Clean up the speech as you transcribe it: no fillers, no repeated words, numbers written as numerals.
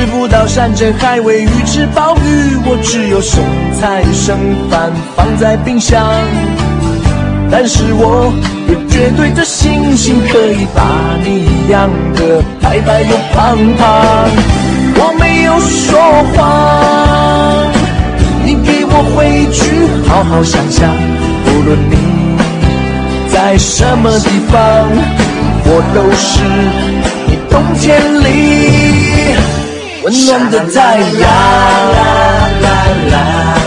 吃不到山珍海味鱼翅鲍鱼，我只有剩菜剩饭放在冰箱。但是我有绝对的信心，可以把你养得白白又胖胖。我没有说谎，你给我回去好好想想，无论你在什么地方，我都是你冬天里温暖的太阳。啦啦啦啦